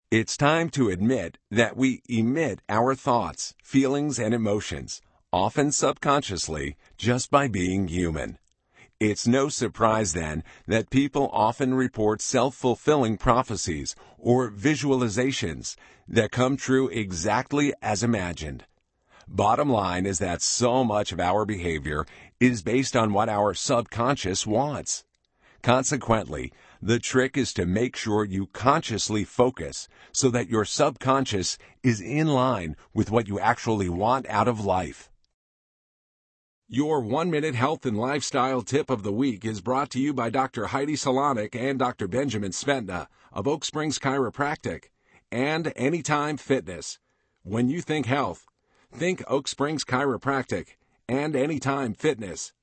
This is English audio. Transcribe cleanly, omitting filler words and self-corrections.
It's time to admit that we emit our thoughts, feelings, and emotions, often subconsciously, just by being human. It's no surprise then that people often report self-fulfilling prophecies or visualizations that come true exactly as imagined. Bottom line is that so much of our behavior is based on what our subconscious wants. Consequently, the trick is to make sure you consciously focus so that your subconscious is in line with what you actually want out of life. Your 1-minute health and lifestyle tip of the week is brought to you by Dr. Heidi Salonik and Dr. Benjamin Sventna of Oak Springs Chiropractic and Anytime Fitness. When you think health, think Oak Springs Chiropractic and Anytime Fitness.